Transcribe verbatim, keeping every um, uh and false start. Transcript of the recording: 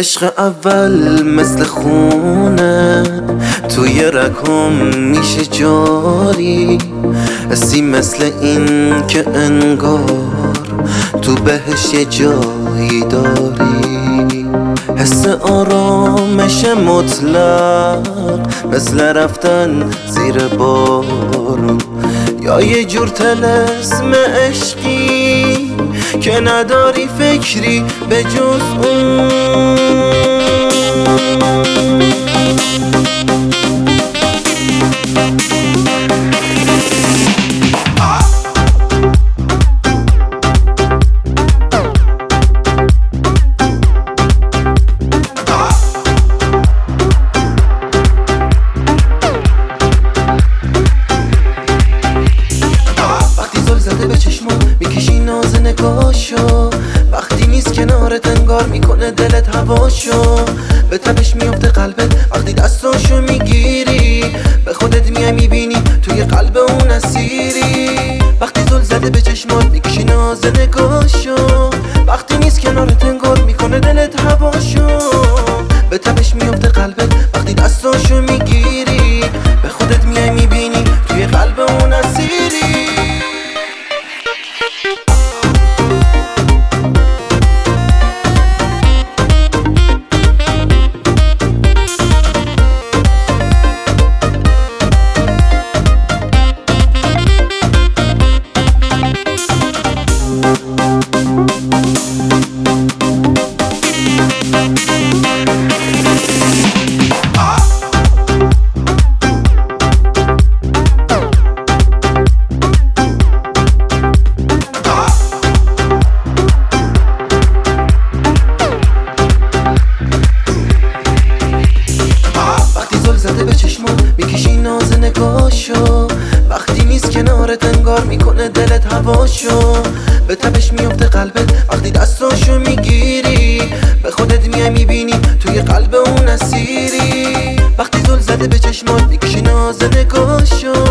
عشق اول مثل خونه توی رگم میشه جاری، حسی مثل این که انگار تو بهش یه جایی داری، حس آرامش مطلق مثل رفتن زیر بارون، یا یه جور طلسم عشقی که نداری فکری به جز اون. میکشی ناز نگاهشو، وقتی نیست کنارت انگار میکنه دلت هواشو، به تبش میفته قلبت وقتی دستاشو میگیری، به خودت میای میبینی توی قلب اون اسیری. وقتی زل زده به چشمات میکشی ناز نگاهشو، وقتی نیست کنارت انگار میکنه دلت هواشو، به تبش میفته قلبت وقتی دستاشو میگیری، به خودت میای میبینی توی قلب اون اسیری. به چشمات میکشی ناز نگاهشو، وقتی نیست کنارت انگار میکنه دلت هواشو، به تبش میفته قلبت وقتی دستاشو میگیری، به خودت میای میبینی توی قلب اون اسیری. وقتی زل زده به چشمات میکشی ناز نگاهشو،